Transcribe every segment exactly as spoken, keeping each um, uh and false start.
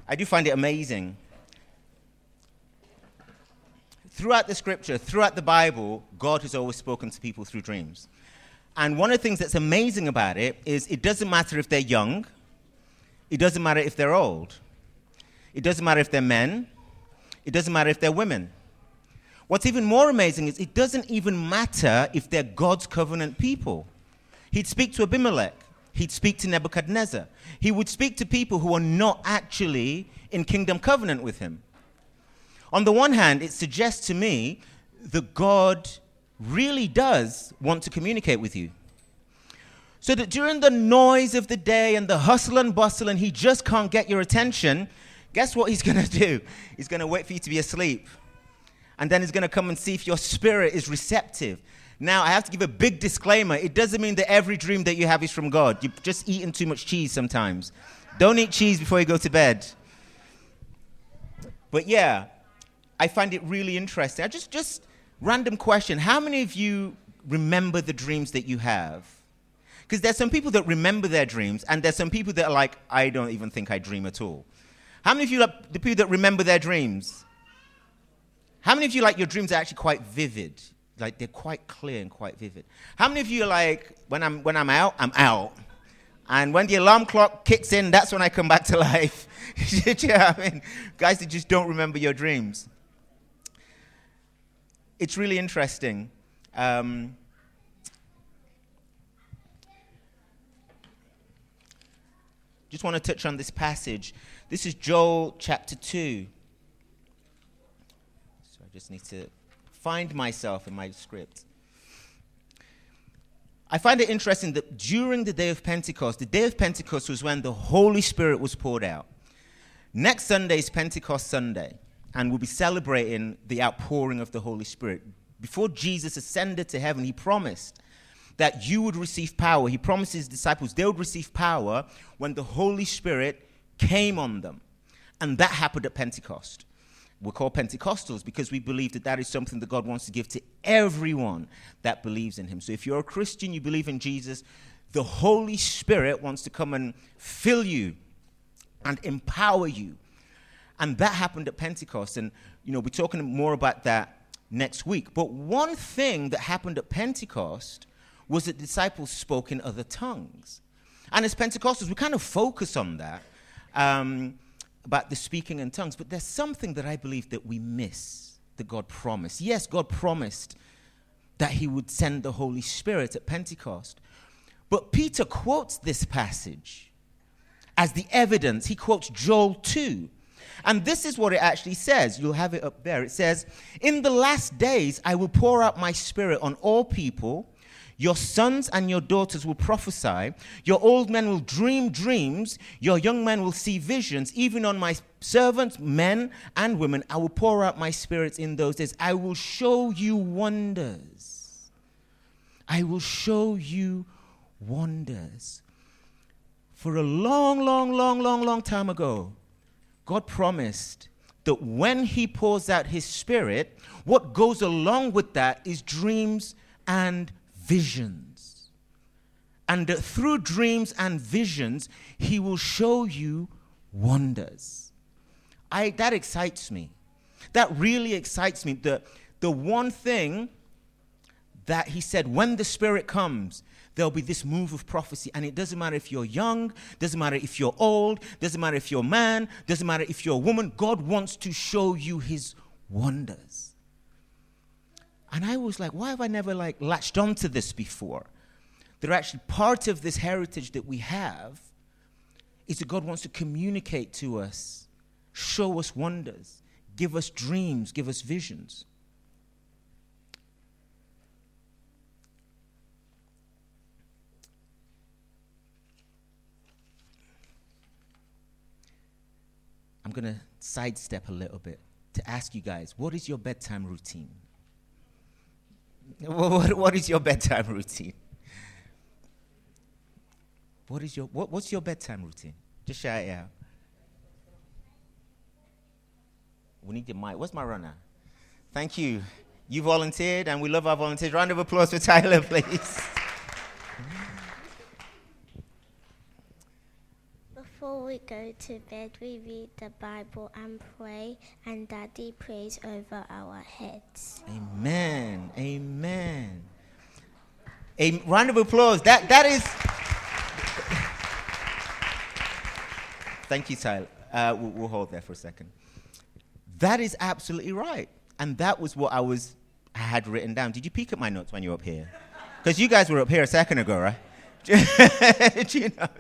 I do find it amazing. Throughout the scripture, throughout the Bible, God has always spoken to people through dreams. And one of the things that's amazing about it is it doesn't matter if they're young. It doesn't matter if they're old. It doesn't matter if they're men. It doesn't matter if they're women. What's even more amazing is it doesn't even matter if they're God's covenant people. He'd speak to Abimelech. He'd speak to Nebuchadnezzar. He would speak to people who are not actually in kingdom covenant with him. On the one hand, it suggests to me that God really does want to communicate with you. So that during the noise of the day and the hustle and bustle and he just can't get your attention, guess what he's going to do? He's going to wait for you to be asleep. And then he's going to come and see if your spirit is receptive. Now, I have to give a big disclaimer. It doesn't mean that every dream that you have is from God. You've just eaten too much cheese sometimes. Don't eat cheese before you go to bed. But yeah, I find it really interesting. I just, just random question. How many of you remember the dreams that you have? Because there's some people that remember their dreams, and there's some people that are like, I don't even think I dream at all. How many of you are the people that remember their dreams? How many of you, like, your dreams are actually quite vivid? Like, they're quite clear and quite vivid. How many of you are like, when I'm when I'm out, I'm out. And when the alarm clock kicks in, that's when I come back to life. You know what I mean? Guys that just don't remember your dreams. It's really interesting. Um, just want to touch on this passage. This is Joel chapter two. So I just need to find myself in my script. I find it interesting that during the day of Pentecost, the day of Pentecost was when the Holy Spirit was poured out. Next Sunday is Pentecost Sunday, and we'll be celebrating the outpouring of the Holy Spirit. Before Jesus ascended to heaven, he promised that you would receive power. He promised his disciples they would receive power when the Holy Spirit came on them. And that happened at Pentecost. We're called Pentecostals because we believe that that is something that God wants to give to everyone that believes in him. So if you're a Christian, you believe in Jesus, the Holy Spirit wants to come and fill you and empower you. And that happened at Pentecost. And, you know, we're talking more about that next week. But one thing that happened at Pentecost was that disciples spoke in other tongues. And as Pentecostals, we kind of focus on that. Um about the speaking in tongues, but there's something that I believe that we miss, that God promised. Yes, God promised that he would send the Holy Spirit at Pentecost, but Peter quotes this passage as the evidence. He quotes Joel two, and this is what it actually says. You'll have it up there. It says, "In the last days I will pour out my spirit on all people. Your sons and your daughters will prophesy. Your old men will dream dreams. Your young men will see visions. Even on my servants, men and women, I will pour out my spirit in those days. I will show you wonders. I will show you wonders." For a long, long, long, long, long time ago, God promised that when he pours out his spirit, what goes along with that is dreams and visions. And that through dreams and visions, he will show you wonders. I that excites me. That really excites me. The, the one thing that he said, when the Spirit comes, there'll be this move of prophecy. And it doesn't matter if you're young, doesn't matter if you're old, doesn't matter if you're a man, doesn't matter if you're a woman. God wants to show you his wonders. And I was like, why have I never like latched onto this before? That actually part of this heritage that we have is that God wants to communicate to us, show us wonders, give us dreams, give us visions. I'm going to sidestep a little bit to ask you guys, what is your bedtime routine? What, what is your bedtime routine? What is your what, what's your bedtime routine? Just shout it out. We need the mic. Where's my runner? Thank you. You volunteered, and we love our volunteers. Round of applause for Tyler, please. Before we go to bed, we read the Bible and pray, and Daddy prays over our heads. Amen. Amen. A round of applause. That that is. Thank you, Tyler. Uh, we'll, we'll hold there for a second. That is absolutely right, and that was what I was I had written down. Did you peek at my notes when you were up here? Because you guys were up here a second ago, right? Do you know?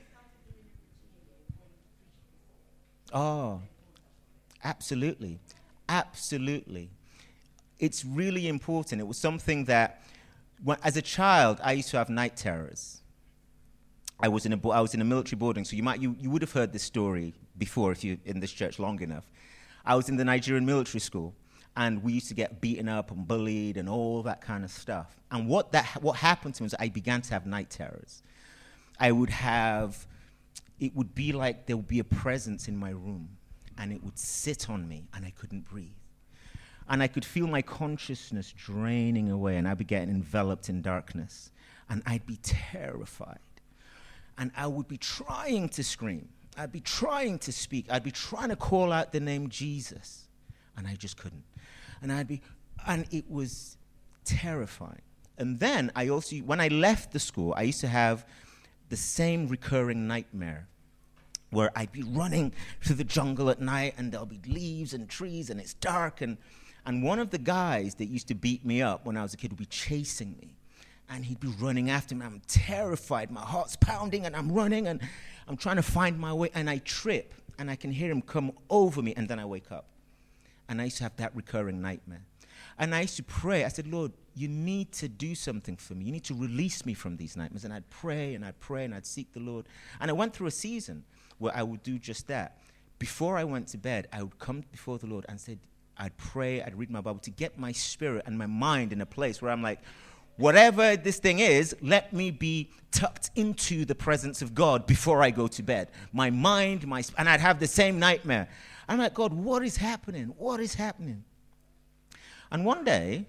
Oh, absolutely, absolutely. It's really important. It was something that. When, as a child, I used to have night terrors. I was in a I was in a military boarding, so you might you, you would have heard this story before if you're in this church long enough. I was in the Nigerian military school, and we used to get beaten up and bullied and all that kind of stuff. And what that what happened to me was I began to have night terrors. I would have, it would be like there would be a presence in my room, and it would sit on me, and I couldn't breathe. And I could feel my consciousness draining away, and I'd be getting enveloped in darkness. And I'd be terrified. And I would be trying to scream. I'd be trying to speak. I'd be trying to call out the name Jesus. And I just couldn't. And I'd be, and it was terrifying. And then I also, when I left the school, I used to have the same recurring nightmare where I'd be running through the jungle at night, and there'll be leaves and trees, and it's dark, and And one of the guys that used to beat me up when I was a kid would be chasing me. And he'd be running after me. I'm terrified. My heart's pounding, and I'm running, and I'm trying to find my way. And I trip, and I can hear him come over me, and then I wake up. And I used to have that recurring nightmare. And I used to pray. I said, Lord, you need to do something for me. You need to release me from these nightmares. And I'd pray, and I'd pray, and I'd seek the Lord. And I went through a season where I would do just that. Before I went to bed, I would come before the Lord and say, I'd pray, I'd read my Bible to get my spirit and my mind in a place where I'm like, whatever this thing is, let me be tucked into the presence of God before I go to bed. My mind, my sp- and I'd have the same nightmare. I'm like, God, what is happening? What is happening? And one day,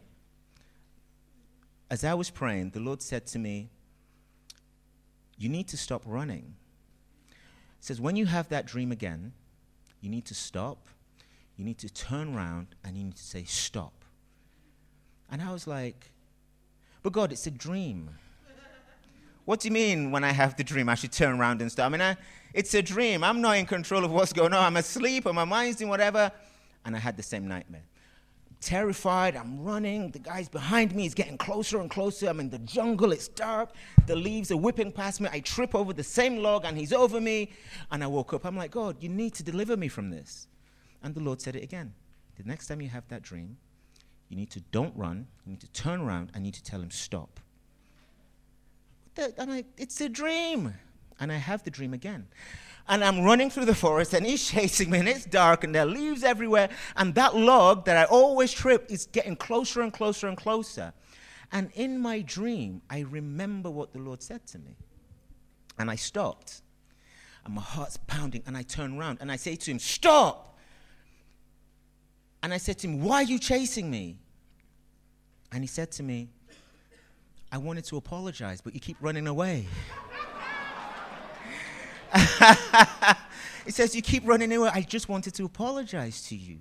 as I was praying, the Lord said to me, you need to stop running. He says, when you have that dream again, you need to stop. You need to turn around, and you need to say, stop. And I was like, but God, it's a dream. What do you mean when I have the dream, I should turn around and stop? I mean, I, it's a dream. I'm not in control of what's going on. I'm asleep, or my mind's doing whatever. And I had the same nightmare. Terrified, I'm running. The guy's behind me. He's getting closer and closer. I'm in the jungle. It's dark. The leaves are whipping past me. I trip over the same log, and he's over me. And I woke up. I'm like, God, you need to deliver me from this. And the Lord said it again. The next time you have that dream, you need to don't run. You need to turn around, and you need to tell him stop. And I, it's a dream. And I have the dream again. And I'm running through the forest, and he's chasing me, and it's dark, and there are leaves everywhere. And that log that I always trip is getting closer and closer and closer. And in my dream, I remember what the Lord said to me. And I stopped. And my heart's pounding, and I turn around, and I say to him, stop! And I said to him, why are you chasing me? And he said to me, I wanted to apologize, but you keep running away. He says, you keep running away. I just wanted to apologize to you.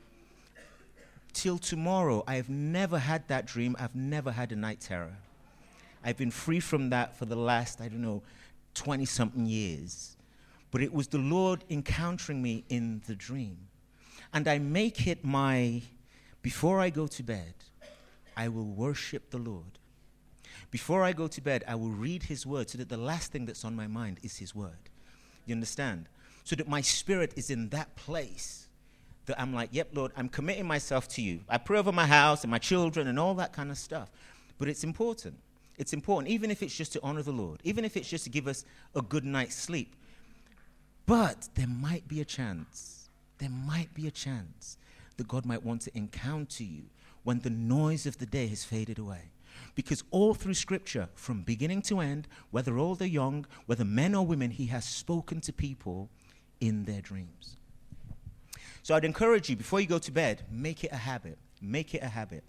Till tomorrow, I have never had that dream. I've never had a night terror. I've been free from that for the last, I don't know, twenty-something years. But it was the Lord encountering me in the dream. And I make it my, before I go to bed, I will worship the Lord. Before I go to bed, I will read his word so that the last thing that's on my mind is his word. You understand? So that my spirit is in that place that I'm like, yep, Lord, I'm committing myself to you. I pray over my house and my children and all that kind of stuff. But it's important. It's important, even if it's just to honor the Lord, even if it's just to give us a good night's sleep. But there might be a chance There might be a chance that God might want to encounter you when the noise of the day has faded away. Because all through Scripture, from beginning to end, whether old or young, whether men or women, he has spoken to people in their dreams. So I'd encourage you, before you go to bed, make it a habit. Make it a habit.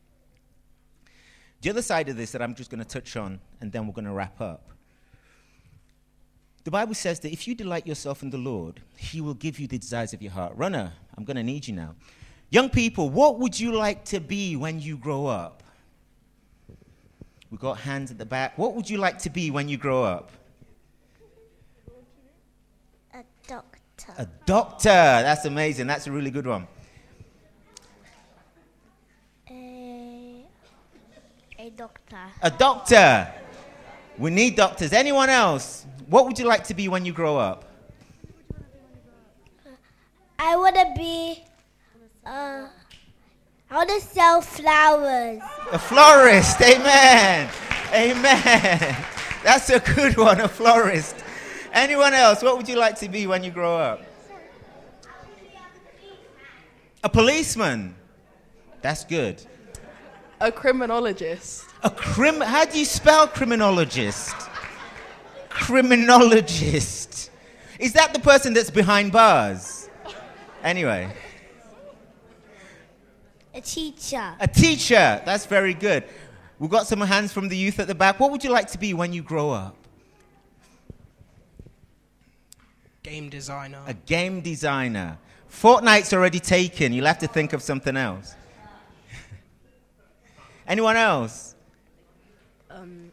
The other side of this that I'm just going to touch on, and then we're going to wrap up. The Bible says that if you delight yourself in the Lord, he will give you the desires of your heart. Runner, I'm going to need you now. Young people, what would you like to be when you grow up? We've got hands at the back. What would you like to be when you grow up? A doctor. A doctor. That's amazing. That's a really good one. A, a doctor. A doctor. We need doctors. Anyone else? What would you like to be when you grow up? I want to be, uh, I want to sell flowers. A florist. Amen. Amen. That's a good one, a florist. Anyone else? What would you like to be when you grow up? A policeman. That's good. A criminologist. A crim. How do you spell criminologist? Criminologist. Is that the person that's behind bars? Anyway. A teacher. A teacher. That's very good. We've got some hands from the youth at the back. What would you like to be when you grow up? Game designer. A game designer. Fortnite's already taken. You'll have to think of something else. Anyone else? Um,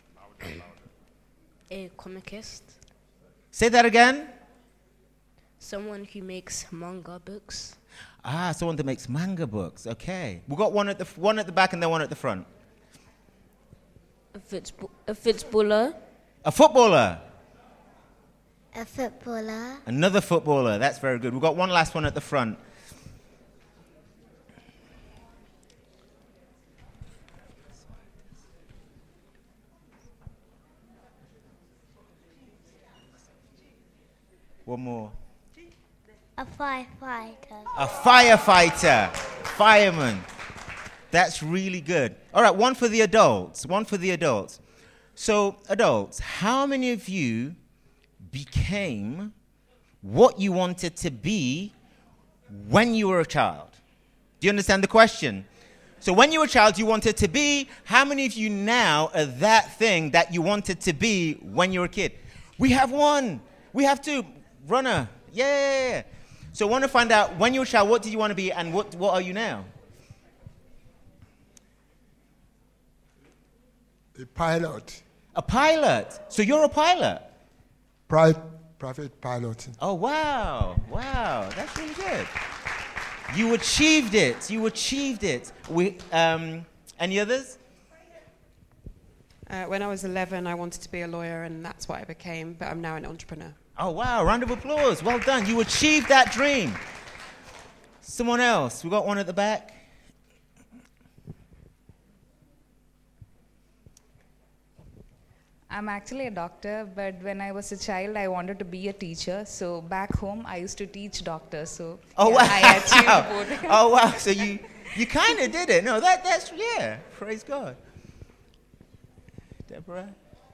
a comicist. Say that again. Someone who makes manga books. Ah, someone that makes manga books. Okay. We've got one at the f- one at the back and then one at the front. A, football, a footballer. A footballer. A footballer. Another footballer. That's very good. We've got one last one at the front. One more. A firefighter. A firefighter. Fireman. That's really good. All right, one for the adults. One for the adults. So, adults, how many of you became what you wanted to be when you were a child? Do you understand the question? So when you were a child, you wanted to be. How many of you now are that thing that you wanted to be when you were a kid? We have one. We have two. Runner. Yeah. So I want to find out, when you were a child, what did you want to be and what, what are you now? A pilot. A pilot. So you're a pilot. Pri- private pilot. Oh, wow. Wow. That's really good. You achieved it. You achieved it. We, um, any others? Uh, when I was eleven, I wanted to be a lawyer, and that's what I became, but I'm now an entrepreneur. Oh, wow. Round of applause. Well done. You achieved that dream. Someone else. We got one at the back. I'm actually a doctor, but when I was a child, I wanted to be a teacher. So back home, I used to teach doctors. So oh, yeah, wow. I achieved both. Oh, wow. So you, you kind of did it. No, that, that's, yeah. Praise God. Deborah?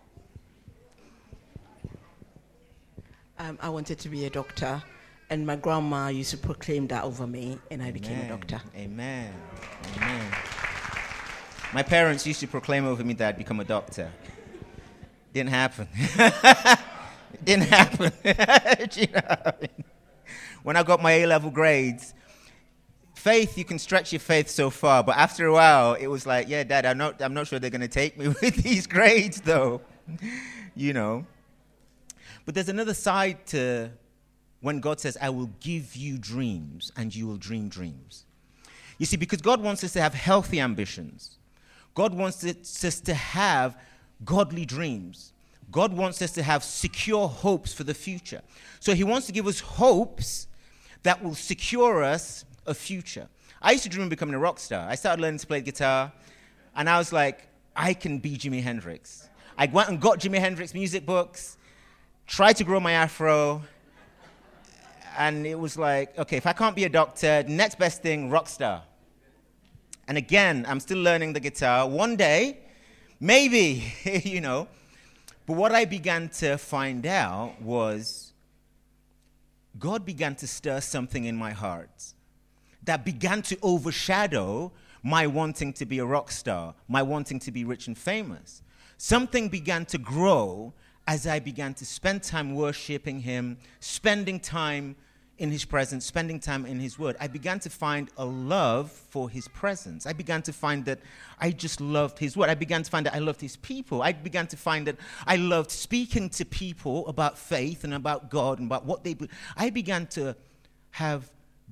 Um, I wanted to be a doctor, and my grandma used to proclaim that over me, and I Amen. became a doctor. Amen. Amen. My parents used to proclaim over me that I'd become a doctor. Didn't happen. It didn't happen. You know what I mean? When I got my A-level grades, faith, you can stretch your faith so far, but after a while, it was like, yeah, Dad, I'm not, I'm not sure they're going to take me with these grades, though. You know. But there's another side to when God says, I will give you dreams, and you will dream dreams. You see, because God wants us to have healthy ambitions. God wants us to have godly dreams. God wants us to have secure hopes for the future. So he wants to give us hopes that will secure us a future. I used to dream of becoming a rock star. I started learning to play guitar, and I was like, I can be Jimi Hendrix. I went and got Jimi Hendrix music books, tried to grow my afro, and it was like, okay, if I can't be a doctor, next best thing, rock star. And again, I'm still learning the guitar. One day, maybe, you know, but what I began to find out was God began to stir something in my heart that began to overshadow my wanting to be a rock star, my wanting to be rich and famous. Something began to grow as I began to spend time worshiping him, spending time in his presence, spending time in his word, I began to find a love for his presence. I began to find that I just loved his word. I began to find that I loved his people. I began to find that I loved speaking to people about faith and about God and about what they believe. I began to have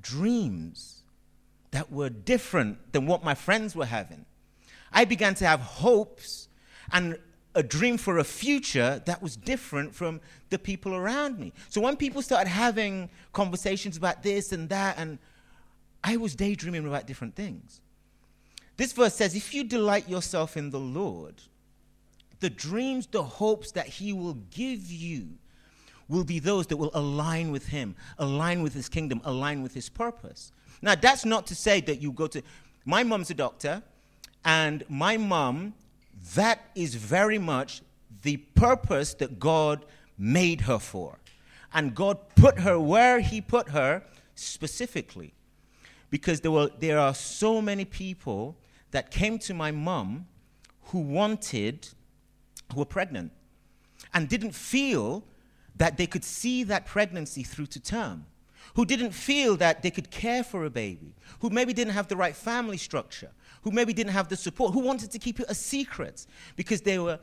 dreams that were different than what my friends were having. I began to have hopes and a dream for a future that was different from the people around me. So when people started having conversations about this and that, and I was daydreaming about different things. This verse says, if you delight yourself in the Lord, the dreams, the hopes that he will give you will be those that will align with him, align with his kingdom, align with his purpose. Now, that's not to say that you go to... My mom's a doctor, and my mom... that is very much the purpose that God made her for. And God put her where he put her specifically. Because there were there are so many people that came to my mom who wanted, who were pregnant, and didn't feel that they could see that pregnancy through to term. Who didn't feel that they could care for a baby. Who maybe didn't have the right family structure. Who maybe didn't have the support, who wanted to keep it a secret because they were...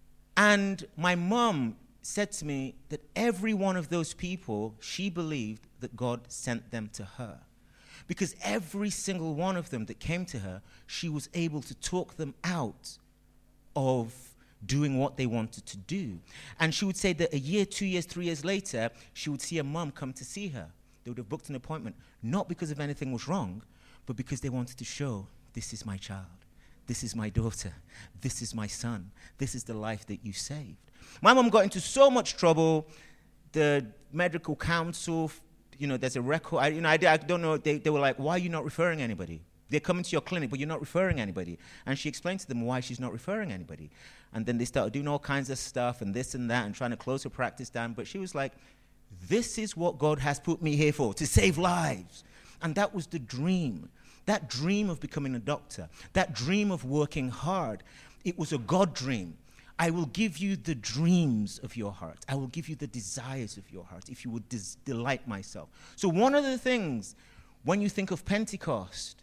And my mom said to me that every one of those people, she believed that God sent them to her. Because every single one of them that came to her, she was able to talk them out of doing what they wanted to do. And she would say that a year, two years, three years later, she would see a mom come to see her. They would have booked an appointment, not because of anything was wrong, but because they wanted to show, this is my child. This is my daughter. This is my son. This is the life that you saved. My mom got into so much trouble. The medical council, you know, there's a record. I, you know, I, I don't know. They, they were like, why are you not referring anybody? They're coming to your clinic, but you're not referring anybody. And she explained to them why she's not referring anybody. And then they started doing all kinds of stuff and this and that and trying to close her practice down. But she was like, this is what God has put me here for, to save lives. And that was the dream. That dream of becoming a doctor, that dream of working hard, it was a God dream. I will give you the dreams of your heart. I will give you the desires of your heart if you would des- delight myself. So one of the things, when you think of Pentecost,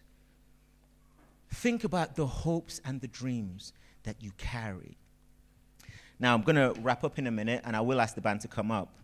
think about the hopes and the dreams that you carry. Now, I'm going to wrap up in a minute, and I will ask the band to come up.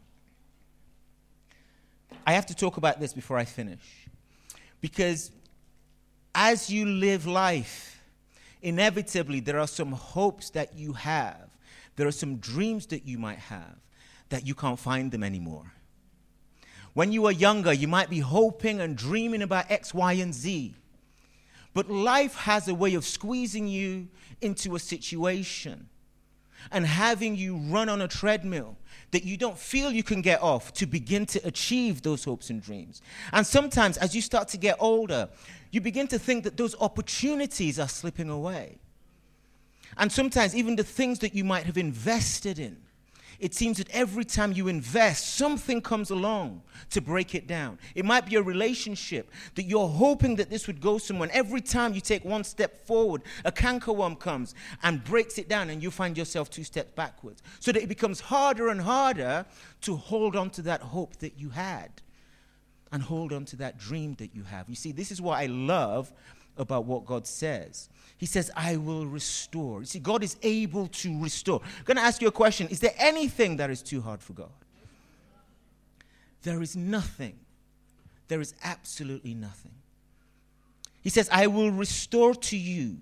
I have to talk about this before I finish. Because as you live life, inevitably there are some hopes that you have. There are some dreams that you might have that you can't find them anymore. When you were younger, you might be hoping and dreaming about X, Y, and Z. But life has a way of squeezing you into a situation and having you run on a treadmill that you don't feel you can get off to begin to achieve those hopes and dreams. And sometimes as you start to get older, you begin to think that those opportunities are slipping away. And sometimes even the things that you might have invested in, it seems that every time you invest, something comes along to break it down. It might be a relationship that you're hoping that this would go somewhere. And every time you take one step forward, a cankerworm comes and breaks it down, and you find yourself two steps backwards. So that it becomes harder and harder to hold on to that hope that you had and hold on to that dream that you have. You see, this is what I love about what God says. He says, I will restore. You see, God is able to restore. I'm going to ask you a question. Is there anything that is too hard for God? There is nothing. There is absolutely nothing. He says, I will restore to you.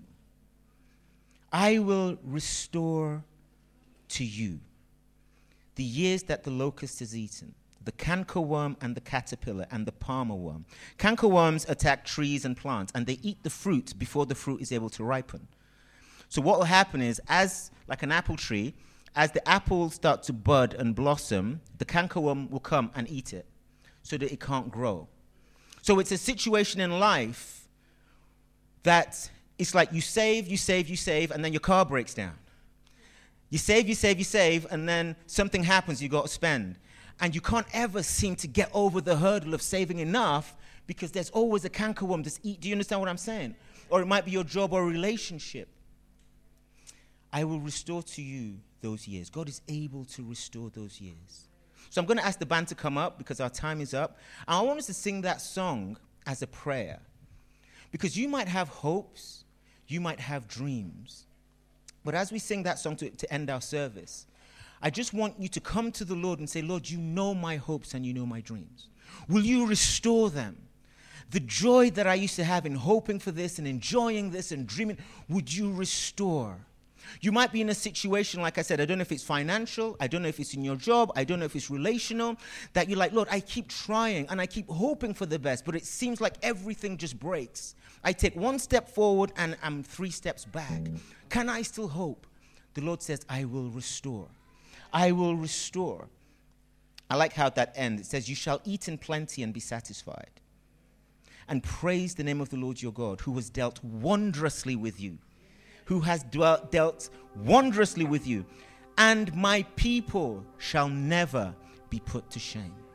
I will restore to you the years that the locust has eaten, the cankerworm and the caterpillar and the palmer worm. Cankerworms attack trees and plants, and they eat the fruit before the fruit is able to ripen. So what will happen is, as like an apple tree, as the apples start to bud and blossom, the cankerworm will come and eat it so that it can't grow. So it's a situation in life that it's like you save, you save, you save, and then your car breaks down. You save, you save, you save, and then something happens, you got to spend. And you can't ever seem to get over the hurdle of saving enough because there's always a cankerworm that's eat. Do you understand what I'm saying? Or it might be your job or relationship. I will restore to you those years. God is able to restore those years. So I'm going to ask the band to come up because our time is up. And I want us to sing that song as a prayer. Because you might have hopes, you might have dreams. But as we sing that song to, to end our service, I just want you to come to the Lord and say, Lord, you know my hopes and you know my dreams. Will you restore them? The joy that I used to have in hoping for this and enjoying this and dreaming, would you restore? You might be in a situation, like I said, I don't know if it's financial, I don't know if it's in your job, I don't know if it's relational, that you're like, Lord, I keep trying and I keep hoping for the best, but it seems like everything just breaks. I take one step forward and I'm three steps back. Can I still hope? The Lord says, I will restore. I will restore. I like how that ends. It says, you shall eat in plenty and be satisfied. And praise the name of the Lord your God, who has dealt wondrously with you. Who has dwelt, dealt wondrously with you. And my people shall never be put to shame.